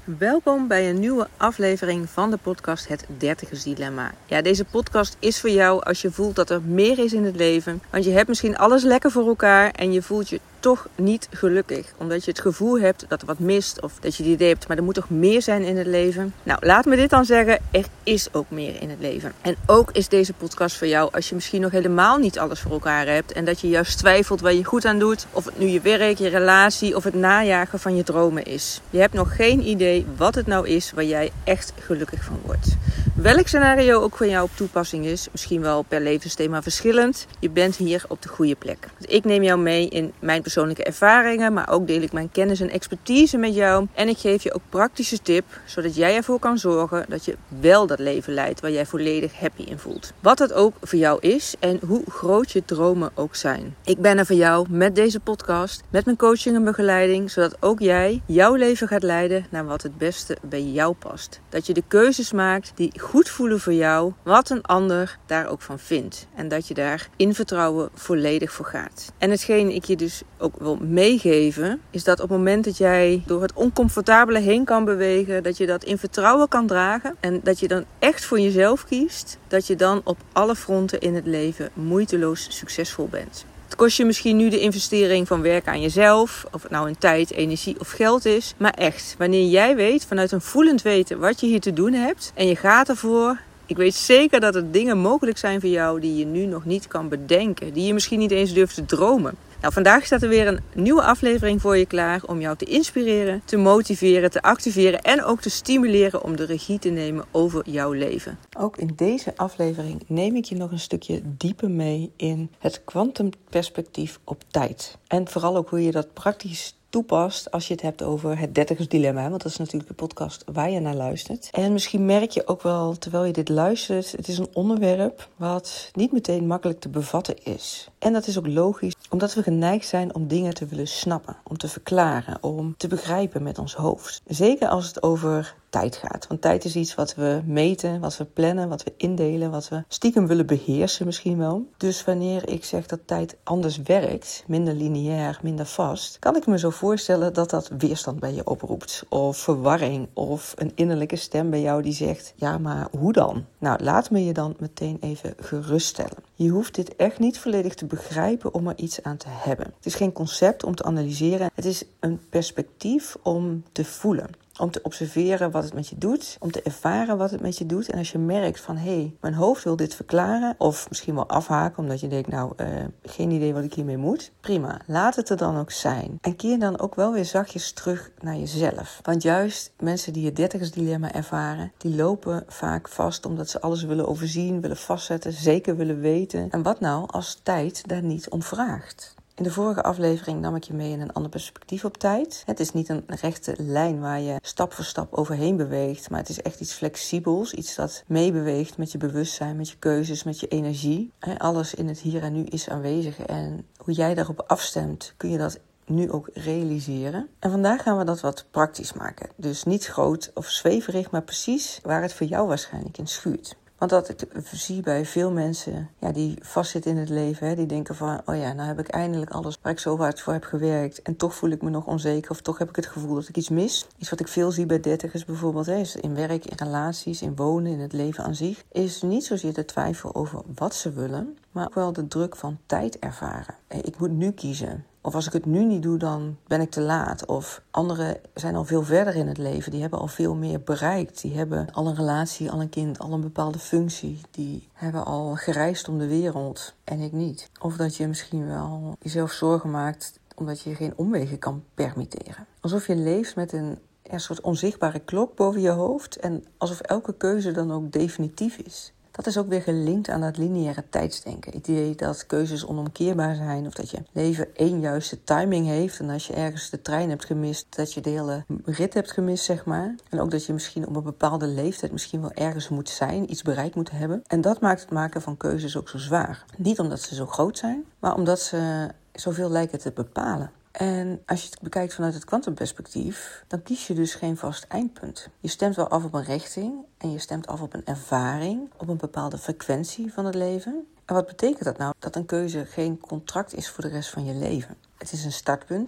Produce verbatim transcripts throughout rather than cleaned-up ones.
Welkom bij een nieuwe aflevering van de podcast Het Dertigers Dilemma. Ja, deze podcast is voor jou als je voelt dat er meer is in het leven. Want je hebt misschien alles lekker voor elkaar en je voelt je toch niet gelukkig. Omdat je het gevoel hebt dat er wat mist of dat je het idee hebt, maar er moet toch meer zijn in het leven. Nou, laat me dit dan zeggen, er is ook meer in het leven. En ook is deze podcast voor jou als je misschien nog helemaal niet alles voor elkaar hebt. En dat je juist twijfelt waar je goed aan doet. Of het nu je werk, je relatie of het najagen van je dromen is. Je hebt nog geen idee wat het nou is waar jij echt gelukkig van wordt. Welk scenario ook voor jou op toepassing is, misschien wel per levensthema verschillend, je bent hier op de goede plek. Dus ik neem jou mee in mijn persoonlijke ervaringen, maar ook deel ik mijn kennis en expertise met jou. En ik geef je ook praktische tips, zodat jij ervoor kan zorgen dat je wel dat leven leidt waar jij volledig happy in voelt. Wat dat ook voor jou is en hoe groot je dromen ook zijn. Ik ben er voor jou met deze podcast, met mijn coaching en begeleiding, zodat ook jij jouw leven gaat leiden naar wat het beste bij jou past. Dat je de keuzes maakt die goed voelen voor jou, wat een ander daar ook van vindt. En dat je daar in vertrouwen volledig voor gaat. En hetgeen ik je dus ook wil meegeven, is dat op het moment dat jij door het oncomfortabele heen kan bewegen, dat je dat in vertrouwen kan dragen en dat je dan echt voor jezelf kiest, dat je dan op alle fronten in het leven moeiteloos succesvol bent. Het kost je misschien nu de investering van werken aan jezelf, of het nou in tijd, energie of geld is. Maar echt, wanneer jij weet, vanuit een voelend weten wat je hier te doen hebt en je gaat ervoor. Ik weet zeker dat er dingen mogelijk zijn voor jou die je nu nog niet kan bedenken. Die je misschien niet eens durft te dromen. Nou, vandaag staat er weer een nieuwe aflevering voor je klaar om jou te inspireren, te motiveren, te activeren en ook te stimuleren om de regie te nemen over jouw leven. Ook in deze aflevering neem ik je nog een stukje dieper mee in het kwantumperspectief op tijd. En vooral ook hoe je dat praktisch toepast als je het hebt over het dertigers dilemma. Want dat is natuurlijk de podcast waar je naar luistert. En misschien merk je ook wel, terwijl je dit luistert, het is een onderwerp wat niet meteen makkelijk te bevatten is. En dat is ook logisch, omdat we geneigd zijn om dingen te willen snappen, om te verklaren, om te begrijpen met ons hoofd. Zeker als het over tijd gaat. Want tijd is iets wat we meten, wat we plannen, wat we indelen, wat we stiekem willen beheersen misschien wel. Dus wanneer ik zeg dat tijd anders werkt, minder lineair, minder vast, kan ik me zo voorstellen dat dat weerstand bij je oproept. Of verwarring, of een innerlijke stem bij jou die zegt, ja, maar hoe dan? Nou, laat me je dan meteen even geruststellen. Je hoeft dit echt niet volledig te begrijpen om er iets aan te hebben. Het is geen concept om te analyseren. Het is een perspectief om te voelen. Om te observeren wat het met je doet. Om te ervaren wat het met je doet. En als je merkt van, hé, hey, mijn hoofd wil dit verklaren. Of misschien wel afhaken, omdat je denkt, nou, uh, geen idee wat ik hiermee moet. Prima, laat het er dan ook zijn. En keer dan ook wel weer zachtjes terug naar jezelf. Want juist mensen die het dertigers dilemma ervaren, die lopen vaak vast omdat ze alles willen overzien, willen vastzetten, zeker willen weten. En wat nou als tijd daar niet om vraagt? In de vorige aflevering nam ik je mee in een ander perspectief op tijd. Het is niet een rechte lijn waar je stap voor stap overheen beweegt, maar het is echt iets flexibels, iets dat meebeweegt met je bewustzijn, met je keuzes, met je energie. Alles in het hier en nu is aanwezig en hoe jij daarop afstemt, kun je dat nu ook realiseren. En vandaag gaan we dat wat praktisch maken. Dus niet groot of zweverig, maar precies waar het voor jou waarschijnlijk in schuurt. Want wat ik zie bij veel mensen ja, die vastzitten in het leven, hè, die denken van, oh ja, nou heb ik eindelijk alles waar ik zo hard voor heb gewerkt en toch voel ik me nog onzeker of toch heb ik het gevoel dat ik iets mis. Iets wat ik veel zie bij dertigers bijvoorbeeld, hè, is in werk, in relaties, in wonen, in het leven aan zich, is niet zozeer de twijfel over wat ze willen, maar ook wel de druk van tijd ervaren. Ik moet nu kiezen. Of als ik het nu niet doe, dan ben ik te laat. Of anderen zijn al veel verder in het leven. Die hebben al veel meer bereikt. Die hebben al een relatie, al een kind, al een bepaalde functie. Die hebben al gereisd om de wereld en ik niet. Of dat je misschien wel jezelf zorgen maakt omdat je geen omwegen kan permitteren. Alsof je leeft met een, een soort onzichtbare klok boven je hoofd. En alsof elke keuze dan ook definitief is. Dat is ook weer gelinkt aan dat lineaire tijdsdenken. Het idee dat keuzes onomkeerbaar zijn of dat je leven één juiste timing heeft. En als je ergens de trein hebt gemist, dat je de hele rit hebt gemist, zeg maar. En ook dat je misschien op een bepaalde leeftijd misschien wel ergens moet zijn, iets bereikt moet hebben. En dat maakt het maken van keuzes ook zo zwaar. Niet omdat ze zo groot zijn, maar omdat ze zoveel lijken te bepalen. En als je het bekijkt vanuit het kwantumperspectief, dan kies je dus geen vast eindpunt. Je stemt wel af op een richting en je stemt af op een ervaring, op een bepaalde frequentie van het leven. En wat betekent dat nou? Dat een keuze geen contract is voor de rest van je leven. Het is een startpunt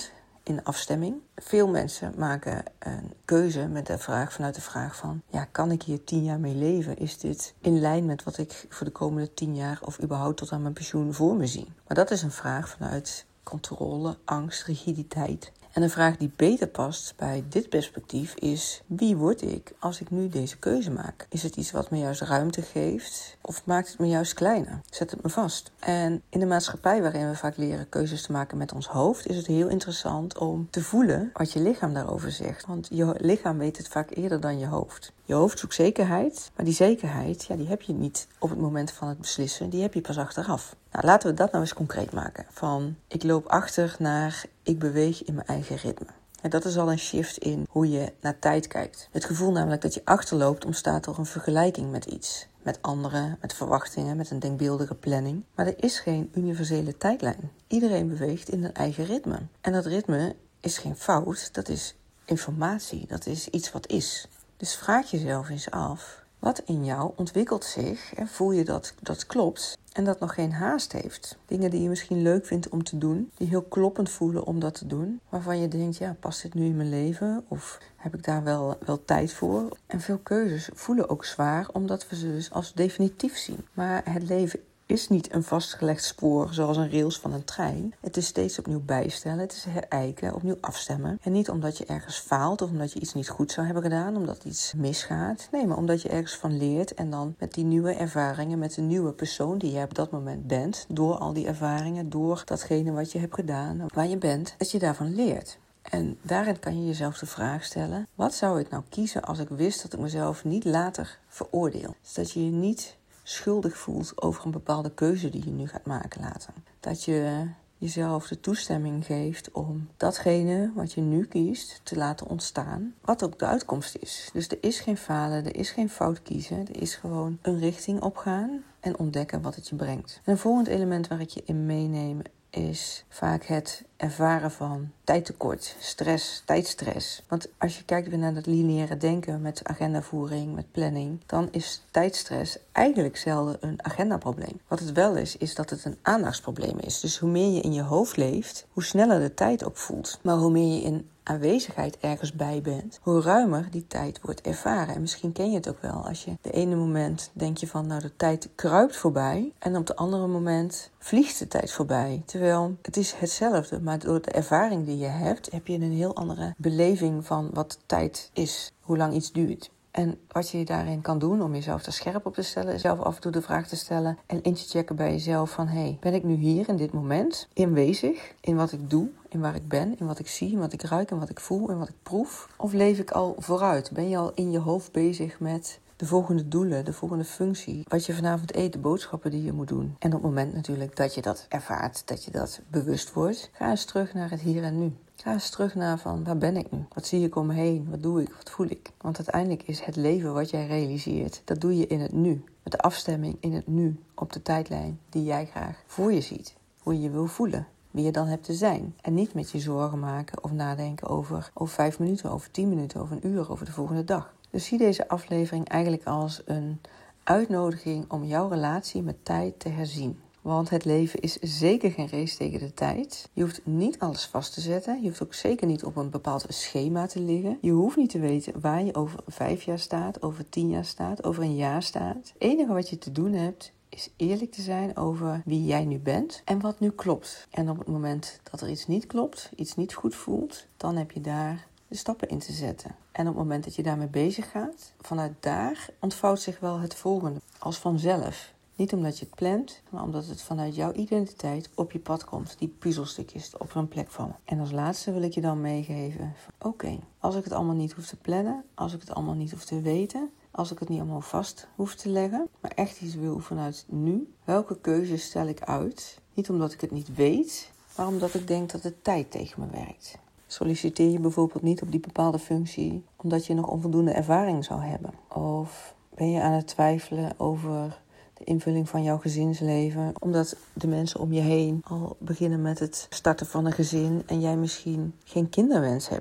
in afstemming. Veel mensen maken een keuze met de vraag, vanuit de vraag van, ja, kan ik hier tien jaar mee leven? Is dit in lijn met wat ik voor de komende tien jaar of überhaupt tot aan mijn pensioen voor me zie? Maar dat is een vraag vanuit controle, angst, rigiditeit. En een vraag die beter past bij dit perspectief is, wie word ik als ik nu deze keuze maak? Is het iets wat me juist ruimte geeft of maakt het me juist kleiner? Zet het me vast? En in de maatschappij waarin we vaak leren keuzes te maken met ons hoofd, is het heel interessant om te voelen wat je lichaam daarover zegt. Want je lichaam weet het vaak eerder dan je hoofd. Je hoofd zoekt zekerheid, maar die zekerheid, ja, die heb je niet op het moment van het beslissen. Die heb je pas achteraf. Nou, laten we dat nou eens concreet maken. Van, ik loop achter naar, ik beweeg in mijn eigen ritme. En dat is al een shift in hoe je naar tijd kijkt. Het gevoel namelijk dat je achterloopt ontstaat door een vergelijking met iets. Met anderen, met verwachtingen, met een denkbeeldige planning. Maar er is geen universele tijdlijn. Iedereen beweegt in een eigen ritme. En dat ritme is geen fout, dat is informatie. Dat is iets wat is. Dus vraag jezelf eens af, wat in jou ontwikkelt zich en voel je dat dat klopt en dat nog geen haast heeft. Dingen die je misschien leuk vindt om te doen, die heel kloppend voelen om dat te doen, waarvan je denkt, ja, past dit nu in mijn leven of heb ik daar wel, wel tijd voor? En veel keuzes voelen ook zwaar, omdat we ze dus als definitief zien. Maar het leven is niet een vastgelegd spoor zoals een rails van een trein. Het is steeds opnieuw bijstellen, het is herijken, opnieuw afstemmen. En niet omdat je ergens faalt of omdat je iets niet goed zou hebben gedaan, omdat iets misgaat. Nee, maar omdat je ergens van leert en dan met die nieuwe ervaringen, met de nieuwe persoon die je op dat moment bent, door al die ervaringen, door datgene wat je hebt gedaan, waar je bent, dat je daarvan leert. En daarin kan je jezelf de vraag stellen, wat zou ik nou kiezen als ik wist dat ik mezelf niet later veroordeel? Dus dat je je niet schuldig voelt over een bepaalde keuze die je nu gaat maken later. Dat je jezelf de toestemming geeft om datgene wat je nu kiest te laten ontstaan, wat ook de uitkomst is. Dus er is geen falen, er is geen fout kiezen, er is gewoon een richting opgaan en ontdekken wat het je brengt. En een volgend element waar ik je in meeneem is vaak het ervaren van tijdtekort, stress, tijdstress. Want als je kijkt weer naar dat lineaire denken met agendavoering, met planning, dan is tijdstress eigenlijk zelden een agendaprobleem. Wat het wel is, is dat het een aandachtsprobleem is. Dus hoe meer je in je hoofd leeft, hoe sneller de tijd ook voelt. Maar hoe meer je in aanwezigheid ergens bij bent, hoe ruimer die tijd wordt ervaren. En misschien ken je het ook wel. Als je de ene moment denk je van, nou, de tijd kruipt voorbij. En op het andere moment vliegt de tijd voorbij. Terwijl het is hetzelfde, maar door de ervaring die je hebt, heb je een heel andere beleving van wat tijd is. Hoe lang iets duurt. En wat je daarin kan doen om jezelf daar scherp op te stellen, is zelf af en toe de vraag te stellen en in te checken bij jezelf van, hey, ben ik nu hier in dit moment aanwezig in wat ik doe, in waar ik ben, in wat ik zie, in wat ik ruik, in wat ik voel, in wat ik proef? Of leef ik al vooruit? Ben je al in je hoofd bezig met de volgende doelen, de volgende functie, wat je vanavond eet, de boodschappen die je moet doen? En op het moment natuurlijk dat je dat ervaart, dat je dat bewust wordt, ga eens terug naar het hier en nu. Ga eens terug naar van, waar ben ik nu? Wat zie ik om me heen? Wat doe ik? Wat voel ik? Want uiteindelijk is het leven wat jij realiseert, dat doe je in het nu. Met de afstemming in het nu, op de tijdlijn die jij graag voor je ziet. Hoe je je wil voelen, wie je dan hebt te zijn. En niet met je zorgen maken of nadenken over, over vijf minuten, over tien minuten, over een uur, over de volgende dag. Dus zie deze aflevering eigenlijk als een uitnodiging om jouw relatie met tijd te herzien. Want het leven is zeker geen race tegen de tijd. Je hoeft niet alles vast te zetten. Je hoeft ook zeker niet op een bepaald schema te liggen. Je hoeft niet te weten waar je over vijf jaar staat, over tien jaar staat, over een jaar staat. Het enige wat je te doen hebt, is eerlijk te zijn over wie jij nu bent en wat nu klopt. En op het moment dat er iets niet klopt, iets niet goed voelt, dan heb je daar de stappen in te zetten. En op het moment dat je daarmee bezig gaat, vanuit daar ontvouwt zich wel het volgende als vanzelf. Niet omdat je het plant, maar omdat het vanuit jouw identiteit op je pad komt. Die puzzelstukjes op hun plek vallen. En als laatste wil ik je dan meegeven. Oké, okay, als ik het allemaal niet hoef te plannen. Als ik het allemaal niet hoef te weten. Als ik het niet allemaal vast hoef te leggen. Maar echt iets wil vanuit nu. Welke keuzes stel ik uit? Niet omdat ik het niet weet. Maar omdat ik denk dat de tijd tegen me werkt. Solliciteer je bijvoorbeeld niet op die bepaalde functie. Omdat je nog onvoldoende ervaring zou hebben. Of ben je aan het twijfelen over de invulling van jouw gezinsleven, omdat de mensen om je heen al beginnen met het starten van een gezin en jij misschien geen kinderwens hebt.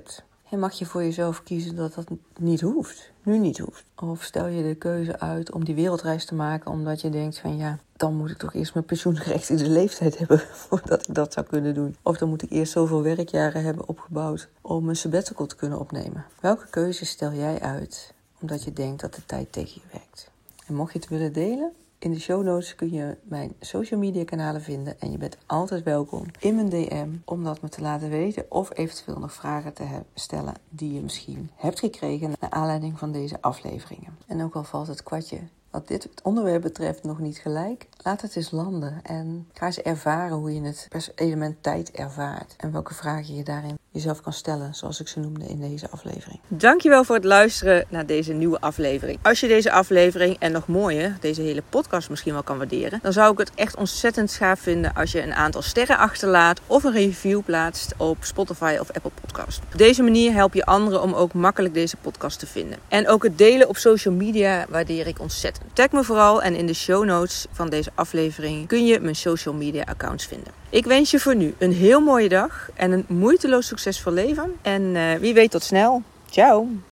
En mag je voor jezelf kiezen dat dat niet hoeft. Nu niet hoeft. Of stel je de keuze uit om die wereldreis te maken omdat je denkt van ja, dan moet ik toch eerst mijn pensioengerechtigde leeftijd hebben voordat ik dat zou kunnen doen. Of dan moet ik eerst zoveel werkjaren hebben opgebouwd om een sabbatical te kunnen opnemen. Welke keuze stel jij uit omdat je denkt dat de tijd tegen je werkt? En mocht je het willen delen, in de show notes kun je mijn social media kanalen vinden. En je bent altijd welkom in mijn D M om dat me te laten weten. Of eventueel nog vragen te he- stellen die je misschien hebt gekregen naar aanleiding van deze afleveringen. En ook al valt het kwartje wat dit onderwerp betreft nog niet gelijk, laat het eens landen. En ga eens ervaren hoe je het element tijd ervaart. En welke vragen je daarin jezelf kan stellen, zoals ik ze noemde in deze aflevering. Dankjewel voor het luisteren naar deze nieuwe aflevering. Als je deze aflevering en nog mooier, deze hele podcast misschien wel kan waarderen, dan zou ik het echt ontzettend gaaf vinden als je een aantal sterren achterlaat of een review plaatst op Spotify of Apple Podcast. Op deze manier help je anderen om ook makkelijk deze podcast te vinden. En ook het delen op social media waardeer ik ontzettend. Tag me vooral en in de show notes van deze aflevering kun je mijn social media accounts vinden. Ik wens je voor nu een heel mooie dag en een moeiteloos succesvol leven. En uh, wie weet tot snel. Ciao!